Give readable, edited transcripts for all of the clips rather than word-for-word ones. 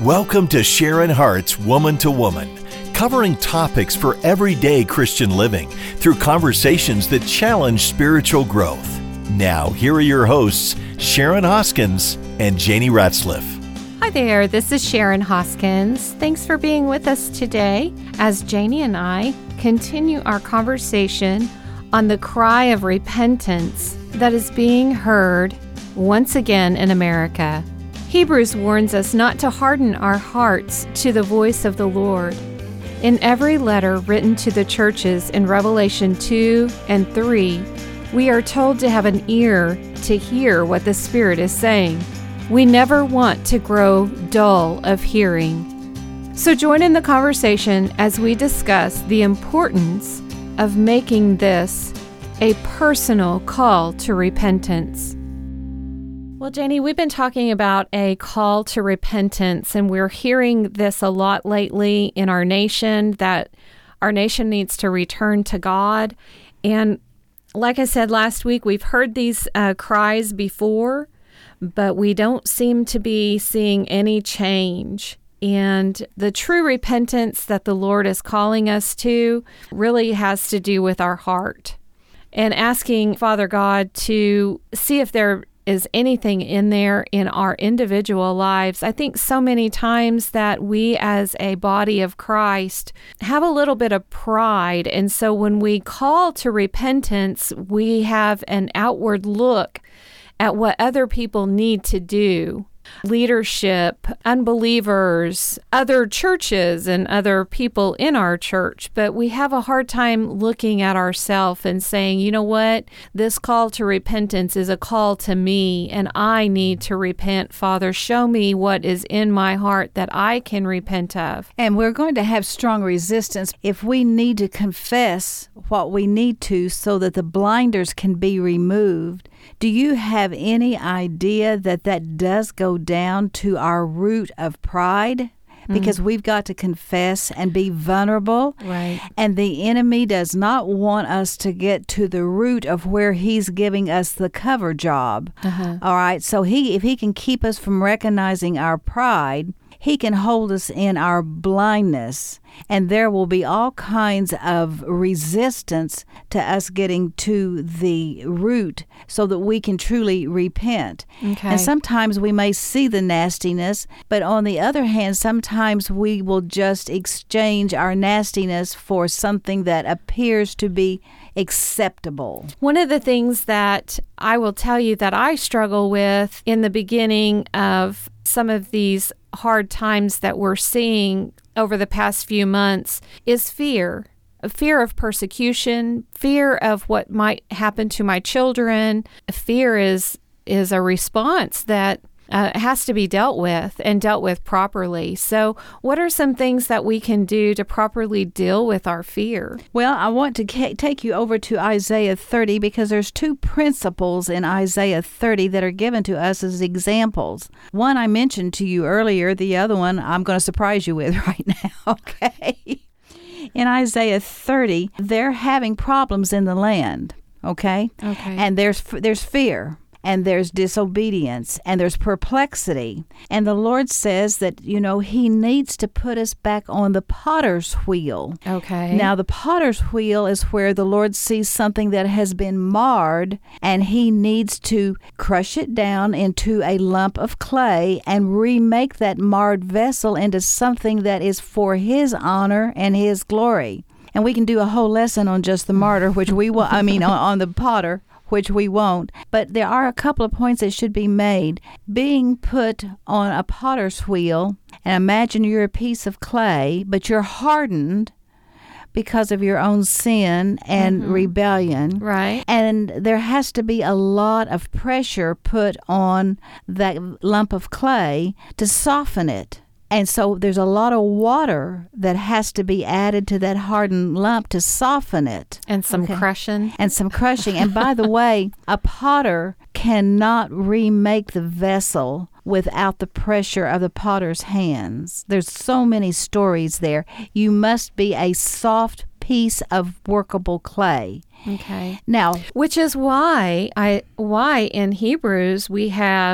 Welcome to Sharon Hart's Woman to Woman, covering topics for everyday Christian living through conversations that challenge spiritual growth. Now, here are your hosts, Sharon Hoskins and Janie Ratzliff. Hi there, this is Sharon Hoskins. Thanks for being with us today as Janie and I continue our conversation on the cry of repentance that is being heard once again in America. Hebrews warns us not to harden our hearts to the voice of the Lord. In every letter written to the churches in Revelation 2 and 3, we are told to have an ear to hear what the Spirit is saying. We never want to grow dull of hearing. So join in the conversation as we discuss the importance of making this a personal call to repentance. Well, Janie, we've been talking about a call to repentance, and we're hearing this a lot lately in our nation, that our nation needs to return to God. And like I said last week, we've heard these cries before, but we don't seem to be seeing any change. And the true repentance that the Lord is calling us to really has to do with our heart and asking Father God to see if there is anything in there in our individual lives. I think so many times that we as a body of Christ have a little bit of pride. And so when we call to repentance, we have an outward look at what other people need to do. Leadership, unbelievers, other churches, and other people in our church. But we have a hard time looking at ourselves and saying, you know what? This call to repentance is a call to me, and I need to repent. Father, show me what is in my heart that I can repent of. And we're going to have strong resistance if we need to confess what we need to so that the blinders can be removed. Do you have any idea that does go down to our root of pride? Because we've got to confess and be vulnerable. Right. And the enemy does not want us to get to the root of where he's giving us the cover job. All right. So if he can keep us from recognizing our pride, he can hold us in our blindness, and there will be all kinds of resistance to us getting to the root so that we can truly repent. Okay. And sometimes we may see the nastiness, but on the other hand, sometimes we will just exchange our nastiness for something that appears to be acceptable. One of the things that I will tell you that I struggle with in the beginning of some of these hard times that we're seeing over the past few months is fear. A fear of persecution, fear of what might happen to my children. Fear is a response that has to be dealt with and dealt with properly. So what are some things that we can do to properly deal with our fear? Well, I want to take you over to Isaiah 30 because there's two principles in Isaiah 30 that are given to us as examples. One I mentioned to you earlier. The other one I'm going to surprise you with right now, okay? In Isaiah 30, they're having problems in the land, okay? Okay. And there's fear. And there's disobedience, and there's perplexity. And the Lord says that, He needs to put us back on the potter's wheel. Okay. Now, the potter's wheel is where the Lord sees something that has been marred, and He needs to crush it down into a lump of clay and remake that marred vessel into something that is for His honor and His glory. And we can do a whole lesson on just the martyr, which we will, on the potter, which we won't. But there are a couple of points that should be made. Being put on a potter's wheel, and imagine you're a piece of clay, but you're hardened because of your own sin and rebellion. Right. And there has to be a lot of pressure put on that lump of clay to soften it. And so there's a lot of water that has to be added to that hardened lump to soften it. And some crushing. And some crushing. And by the way, a potter cannot remake the vessel without the pressure of the potter's hands. There's so many stories there. You must be a soft piece of workable clay. Okay. Now, which is why in Hebrews we have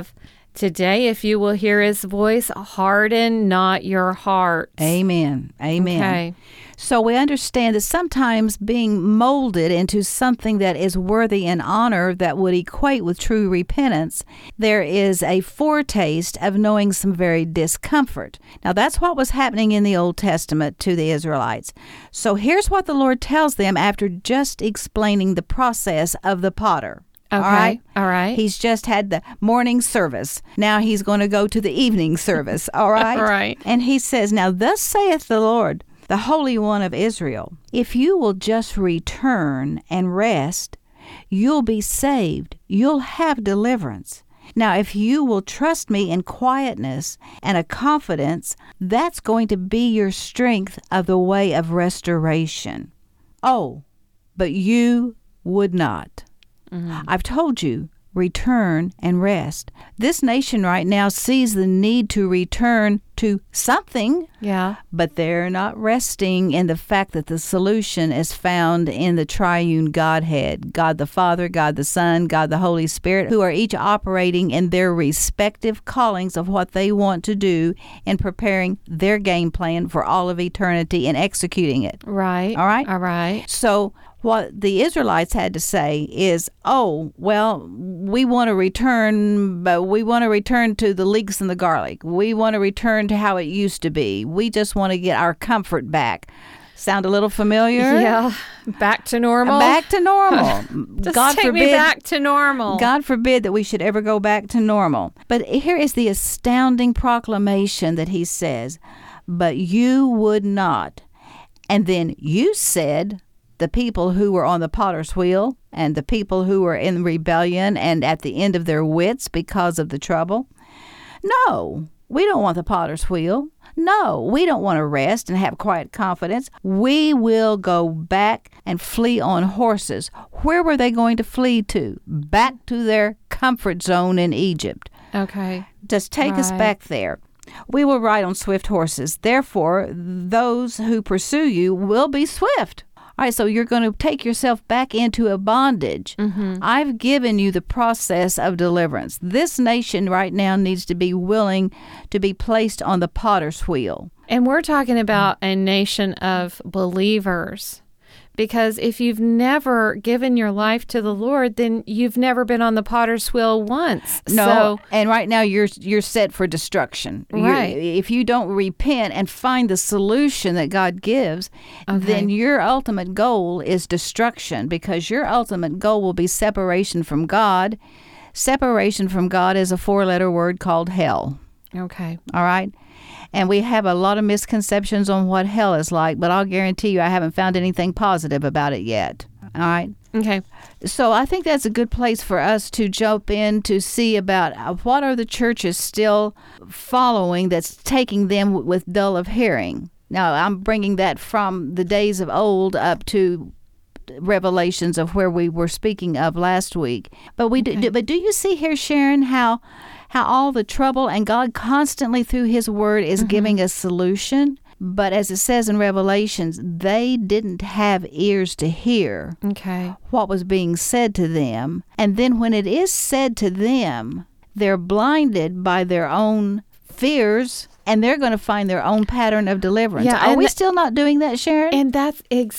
Today, if you will hear his voice, harden not your hearts. Amen. Amen. Okay. So we understand that sometimes being molded into something that is worthy and honor that would equate with true repentance, there is a foretaste of knowing some very discomfort. Now, that's what was happening in the Old Testament to the Israelites. So here's what the Lord tells them after just explaining the process of the potter. Okay. All right. He's just had the morning service. Now he's going to go to the evening service. All right. All right. And he says, now thus saith the Lord, the Holy One of Israel, if you will just return and rest, you'll be saved. You'll have deliverance. Now, if you will trust me in quietness and a confidence, that's going to be your strength of the way of restoration. Oh, but you would not. I've told you, return and rest. This nation right now sees the need to return to something, Yeah. but they're not resting in the fact that the solution is found in the triune Godhead, God the Father, God the Son, God the Holy Spirit, who are each operating in their respective callings of what they want to do in preparing their game plan for all of eternity and executing it. Right. All right? All right. So what the Israelites had to say is, oh, well, we want to return, but we want to return to the leeks and the garlic. We want to return to how it used to be. We just want to get our comfort back. Sound a little familiar? Yeah. Back to normal. Back to normal. Just God take forbid, me back to normal. God forbid that we should ever go back to normal. But here is the astounding proclamation that he says, but you would not. And then you said, the people who were on the potter's wheel and the people who were in rebellion and at the end of their wits because of the trouble, no, we don't want the potter's wheel. No, we don't want to rest and have quiet confidence. We will go back and flee on horses. Where were they going to flee to? Back to their comfort zone in Egypt. Okay. Just take us back there. We will ride on swift horses. Therefore, those who pursue you will be swift. All right, so you're going to take yourself back into a bondage. I've given you the process of deliverance. This nation right now needs to be willing to be placed on the potter's wheel. And we're talking about a nation of believers. Because if you've never given your life to the Lord, then you've never been on the potter's wheel once. No, and right now you're set for destruction. Right. If you don't repent and find the solution that God gives, then your ultimate goal is destruction, because your ultimate goal will be separation from God. Separation from God is a 4-letter word called hell. Okay. All right? And we have a lot of misconceptions on what hell is like, but I'll guarantee you I haven't found anything positive about it yet. All right? Okay. So I think that's a good place for us to jump in to see about what are the churches still following that's taking them with dull of hearing. Now, I'm bringing that from the days of old up to revelations of where we were speaking of last week. But do you see here, Sharon, how all the trouble and God constantly through his word is giving a solution? But as it says in Revelations, they didn't have ears to hear what was being said to them. And then when it is said to them, they're blinded by their own fears, and they're going to find their own pattern of deliverance. Yeah, Are we still not doing that, Sharon? And that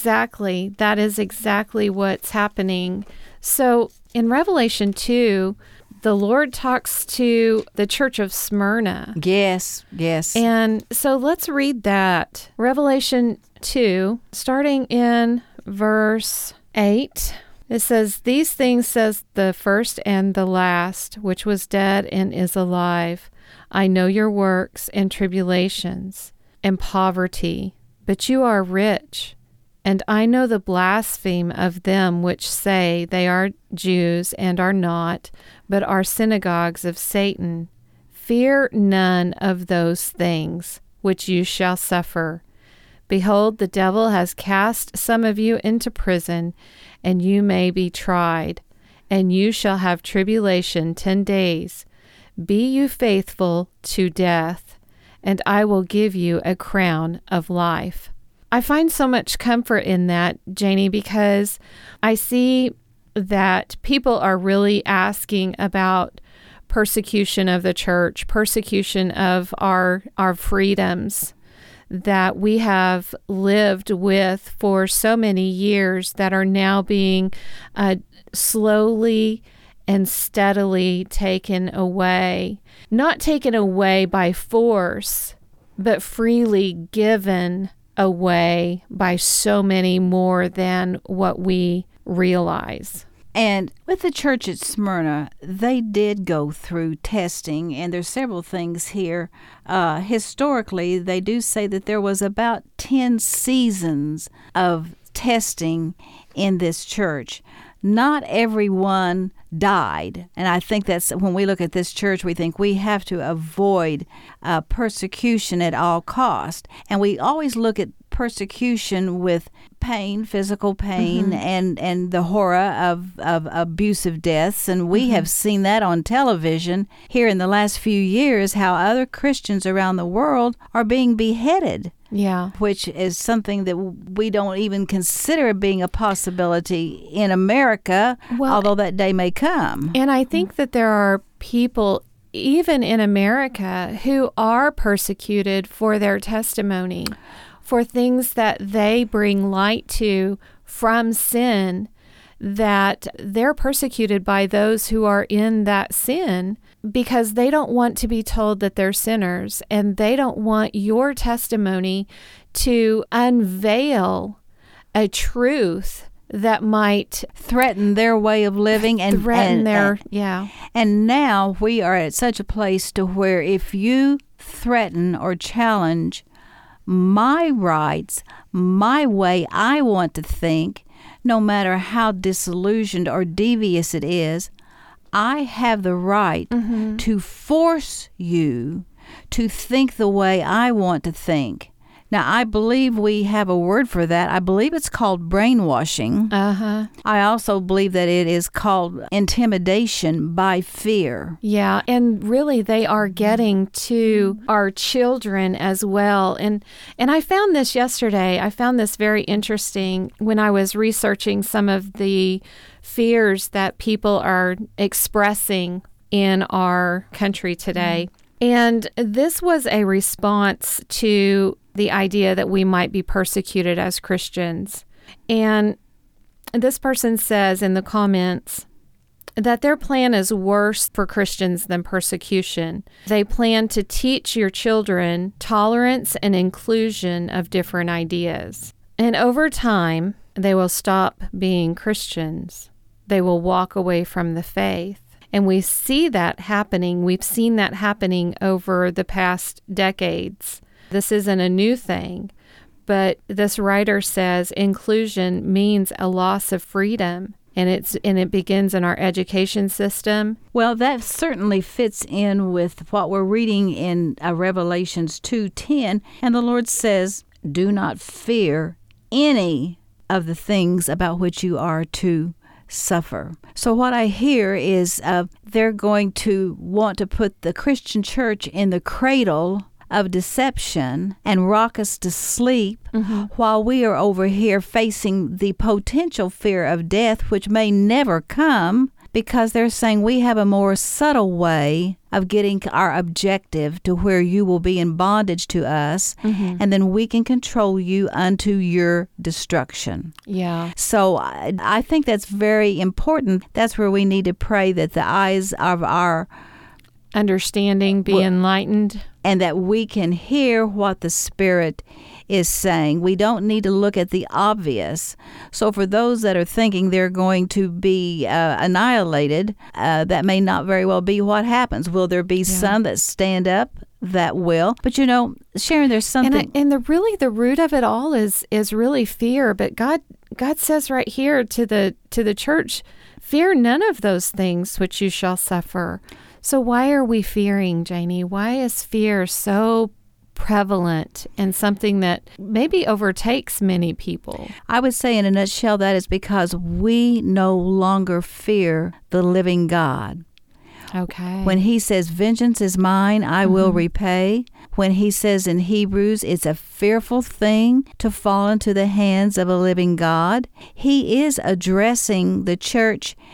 is exactly what's happening. So in Revelation 2, the Lord talks to the church of Smyrna. Yes. And so let's read that. Revelation 2, starting in verse 8. It says, "These things says the first and the last, which was dead and is alive. I know your works and tribulations and poverty, but you are rich. And I know the blaspheme of them which say they are Jews and are not, but are synagogues of Satan. Fear none of those things which you shall suffer. Behold, the devil has cast some of you into prison, and you may be tried, and you shall have tribulation 10 days. Be you faithful to death, and I will give you a crown of life." I find so much comfort in that, Janie, because I see that people are really asking about persecution of the church, persecution of our freedoms that we have lived with for so many years that are now being slowly and steadily taken away. Not taken away by force, but freely given away by so many more than what we realize. And with the church at Smyrna, they did go through testing, and there's several things here. Historically, they do say that there was about 10 seasons of testing in this church. Not everyone died, and I think that's when we look at this church, we think we have to avoid persecution at all cost, and we always look at persecution with pain, physical pain, and the horror of abusive deaths, and we have seen that on television here in the last few years, how other Christians around the world are being beheaded. Yeah. Which is something that we don't even consider being a possibility in America, although that day may come. And I think that there are people, even in America, who are persecuted for their testimony, for things that they bring light to from sin, that they're persecuted by those who are in that sin because they don't want to be told that they're sinners, and they don't want your testimony to unveil a truth that might threaten their way of living and And now we are at such a place to where if you threaten or challenge my rights, my way I want to think, no matter how disillusioned or devious it is, I have the right to force you to think the way I want to think. Now, I believe we have a word for that. I believe it's called brainwashing. I also believe that it is called intimidation by fear. Yeah, and really they are getting to our children as well. And I found this yesterday. I found this very interesting when I was researching some of the fears that people are expressing in our country today. And this was a response to the idea that we might be persecuted as Christians. And this person says in the comments that their plan is worse for Christians than persecution. They plan to teach your children tolerance and inclusion of different ideas. And over time, they will stop being Christians. They will walk away from the faith. And we see that happening. We've seen that happening over the past decades. This isn't a new thing, but this writer says inclusion means a loss of freedom, and it begins in our education system. Well, that certainly fits in with what we're reading in Revelations 2:10, and the Lord says, "Do not fear any of the things about which you are to suffer." So what I hear is they're going to want to put the Christian church in the cradle of deception and rock us to sleep while we are over here facing the potential fear of death, which may never come, because they're saying we have a more subtle way of getting our objective to where you will be in bondage to us, and then we can control you unto your destruction. Yeah. So I think that's very important. That's where we need to pray that the eyes of our understanding be enlightened, and that we can hear what the Spirit is saying. We don't need to look at the obvious. So for those that are thinking they're going to be annihilated, that may not very well be what happens. Will there be some that stand up? That will. But you know, Sharon, there's something. And the root of it all is really fear. But God says right here to the church, fear none of those things which you shall suffer. So why are we fearing, Janie? Why is fear so prevalent and something that maybe overtakes many people? I would say in a nutshell that is because we no longer fear the living God. Okay. When he says, vengeance is mine, I will repay. When he says in Hebrews, it's a fearful thing to fall into the hands of a living God. He is addressing the church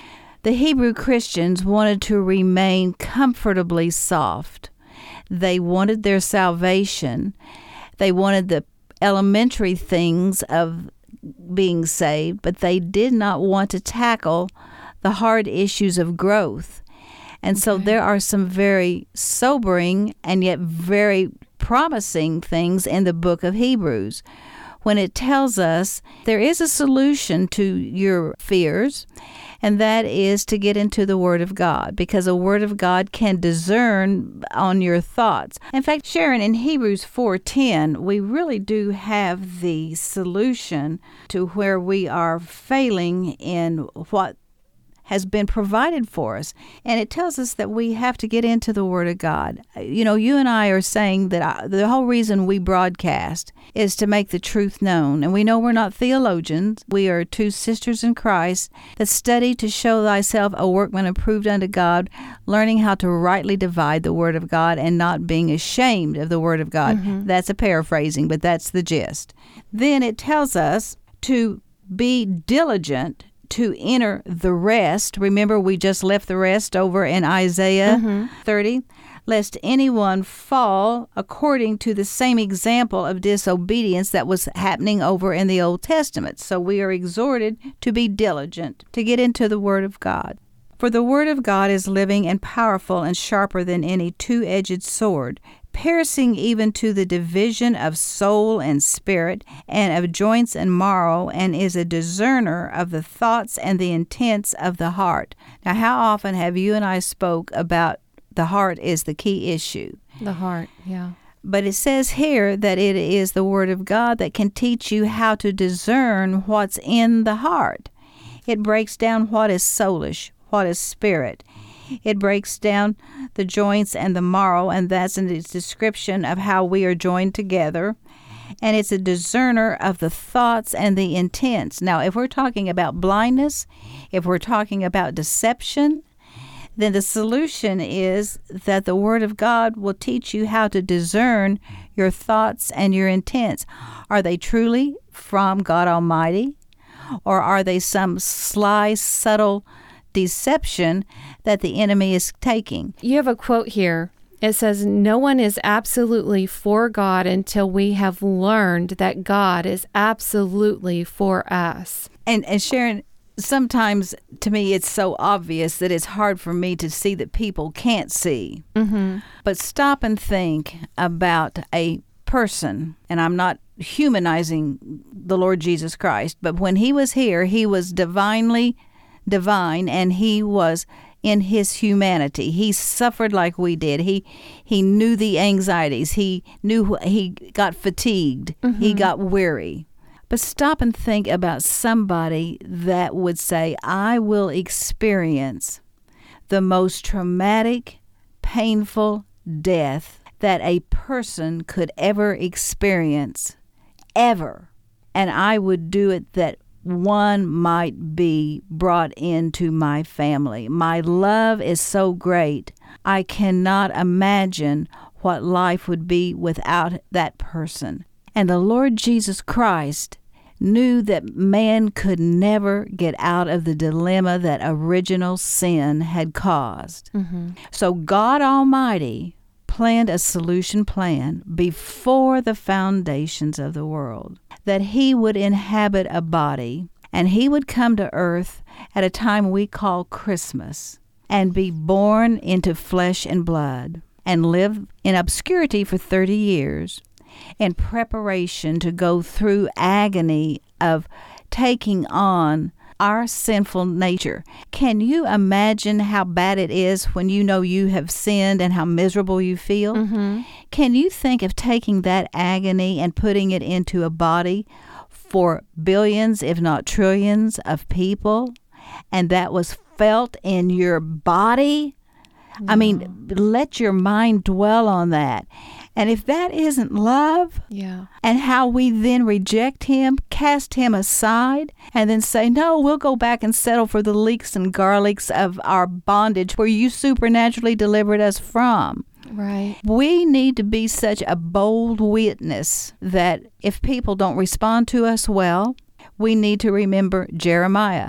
The Hebrew Christians wanted to remain comfortably soft. They wanted their salvation. They wanted the elementary things of being saved, but they did not want to tackle the hard issues of growth. And so there are some very sobering and yet very promising things in the book of Hebrews when it tells us there is a solution to your fears, and that is to get into the Word of God, because the Word of God can discern on your thoughts. In fact, Sharon, in Hebrews 4:10, we really do have the solution to where we are failing in what has been provided for us. And it tells us that we have to get into the Word of God. You know, you and I are saying that the whole reason we broadcast is to make the truth known. And we know we're not theologians. We are two sisters in Christ that study to show thyself a workman approved unto God, learning how to rightly divide the Word of God and not being ashamed of the Word of God. That's a paraphrasing, but that's the gist. Then it tells us to be diligent to enter the rest. Remember, we just left the rest over in Isaiah 30. Lest anyone fall according to the same example of disobedience that was happening over in the Old Testament. So we are exhorted to be diligent, to get into the Word of God. For the Word of God is living and powerful and sharper than any two-edged sword, piercing even to the division of soul and spirit, and of joints and marrow, and is a discerner of the thoughts and the intents of the heart. Now, how often have you and I spoke about the heart is the key issue? The heart, yeah. But it says here that it is the Word of God that can teach you how to discern what's in the heart. It breaks down what is soulish, what is spirit. It breaks down the joints and the marrow, and that's in its description of how we are joined together. And it's a discerner of the thoughts and the intents. Now, if we're talking about blindness, if we're talking about deception, then the solution is that the Word of God will teach you how to discern your thoughts and your intents. Are they truly from God Almighty, or are they some sly, subtle deception that the enemy is taking? You have a quote here. It says, "No one is absolutely for God until we have learned that God is absolutely for us." And Sharon, sometimes to me it's so obvious that it's hard for me to see that people can't see. But stop and think about a person, and I'm not humanizing the Lord Jesus Christ, but when he was here, he was divinely divine, and he was in his humanity. He suffered like we did. He knew the anxieties. He knew he got fatigued. He got weary. But stop and think about somebody that would say, I will experience the most traumatic, painful death that a person could ever experience, ever. And I would do it that one might be brought into my family. My love is so great, I cannot imagine what life would be without that person. And the Lord Jesus Christ knew that man could never get out of the dilemma that original sin had caused. So God Almighty planned a solution plan before the foundations of the world, that he would inhabit a body and he would come to earth at a time we call Christmas and be born into flesh and blood and live in obscurity for 30 years in preparation to go through agony of taking on our sinful nature. Can you imagine how bad it is when you know you have sinned and how miserable you feel? Can you think of taking that agony and putting it into a body for billions, if not trillions, of people, and that was felt in your body? No. I mean, let your mind dwell on that. And if that isn't love, and how we then reject him, cast him aside, and then say, no, we'll go back and settle for the leeks and garlics of our bondage where you supernaturally delivered us from. Right. We need to be such a bold witness that if people don't respond to us well, we need to remember Jeremiah.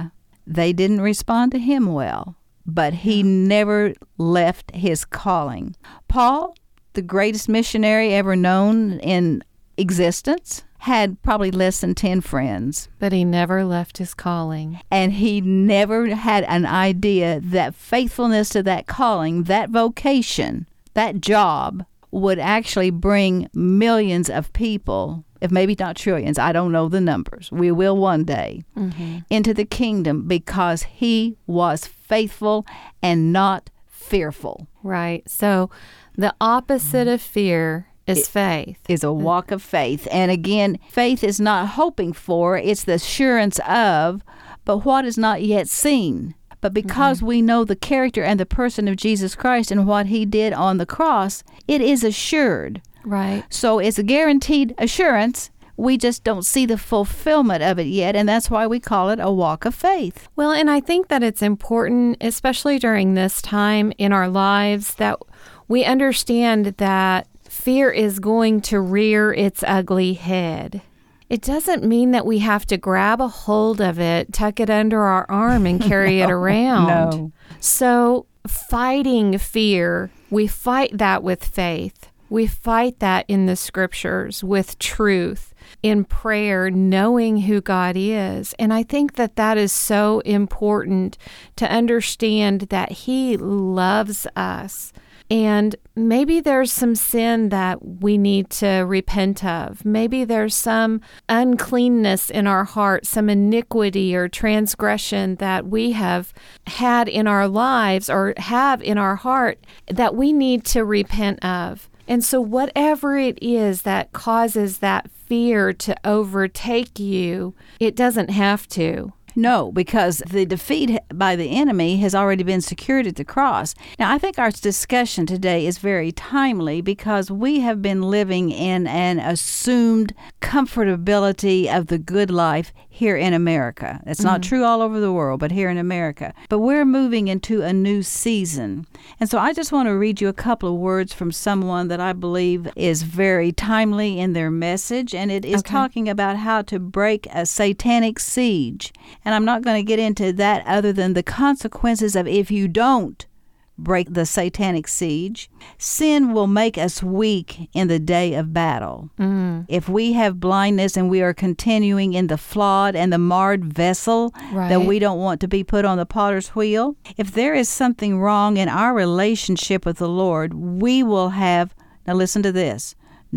They didn't respond to him well, but he never left his calling. Paul, the greatest missionary ever known in existence, had probably less than 10 friends. But he never left his calling. And he never had an idea that faithfulness to that calling, that vocation, that job would actually bring millions of people, if maybe not trillions, I don't know the numbers, we will one day, into the kingdom because he was faithful and not fearful. Right. So the opposite of fear is faith. Is a walk of faith. And again, faith is not hoping for, it's the assurance of, but what is not yet seen. But because we know the character and the person of Jesus Christ and what he did on the cross, it is assured. Right. So it's a guaranteed assurance. We just don't see the fulfillment of it yet, and that's why we call it a walk of faith. Well, and I think that it's important, especially during this time in our lives, that we understand that fear is going to rear its ugly head. It doesn't mean that we have to grab a hold of it, tuck it under our arm, and carry it around. No. So fighting fear, we fight that with faith. We fight that in the scriptures with truth, in prayer, knowing who God is. And I think that that is so important to understand that he loves us. And maybe there's some sin that we need to repent of. Maybe there's some uncleanness in our heart, some iniquity or transgression that we have had in our lives or have in our heart that we need to repent of. And so whatever it is that causes that fear to overtake you, it doesn't have to. No, because the defeat by the enemy has already been secured at the cross. Now, I think our discussion today is very timely because we have been living in an assumed comfortability of the good life here in America. It's not true all over the world, but here in America. But we're moving into a new season. And so I just want to read you a couple of words from someone that I believe is very timely in their message, and it is talking about how to break a satanic siege. And I'm not going to get into that other than the consequences of if you don't break the satanic siege. Sin will make us weak in the day of battle. If we have blindness and we are continuing in the flawed and the marred vessel that we don't want to be put on the potter's wheel, if there is something wrong in our relationship with the Lord, we will have, now listen to this,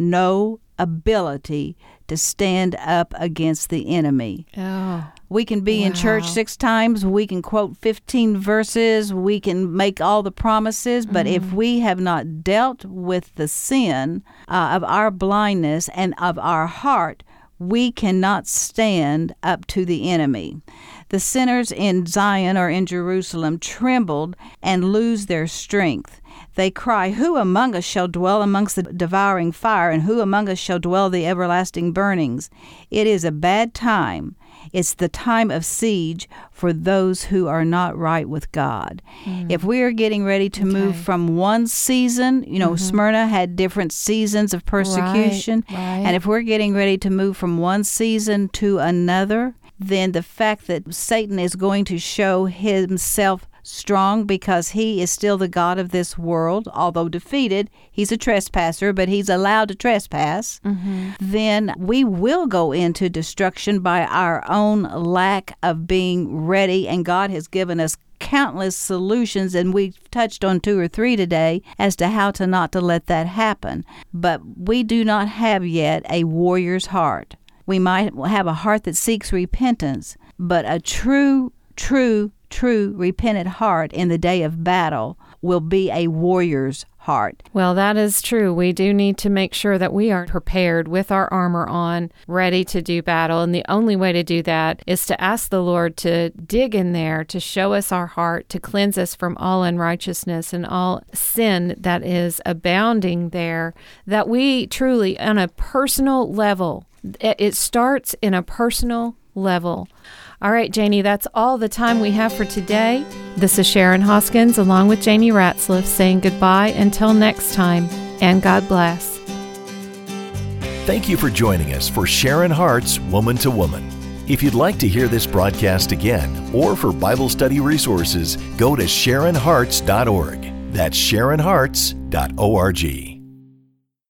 no ability to stand up against the enemy. We can be in church 6 times. We can quote 15 verses. We can make all the promises. But if we have not dealt with the sin of our blindness and of our heart, we cannot stand up to the enemy. The sinners in Zion or in Jerusalem trembled and lose their strength. They cry, "Who among us shall dwell amongst the devouring fire, and who among us shall dwell the everlasting burnings?" It is a bad time. It's the time of siege for those who are not right with God. If we are getting ready to move from one season, Smyrna had different seasons of persecution. And if we're getting ready to move from one season to another, then the fact that Satan is going to show himself strong because he is still the god of this world, although defeated, he's a trespasser, but he's allowed to trespass, then we will go into destruction by our own lack of being ready, and God has given us countless solutions, and we've touched on 2 or 3 today as to how to not to let that happen. But we do not have yet a warrior's heart. We might have a heart that seeks repentance, but a true repentant heart in the day of battle will be a warrior's heart. Well, that is true. We do need to make sure that we are prepared with our armor on, ready to do battle. And the only way to do that is to ask the Lord to dig in there, to show us our heart, to cleanse us from all unrighteousness and all sin that is abounding there, that we truly, on a personal level, it starts in a personal level. All right, Janie, that's all the time we have for today. This is Sharon Hoskins along with Janie Ratzliff saying goodbye until next time, and God bless. Thank you for joining us for Sharon Hart's Woman to Woman. If you'd like to hear this broadcast again, or for Bible study resources, go to SharonHearts.org. That's SharonHearts.org.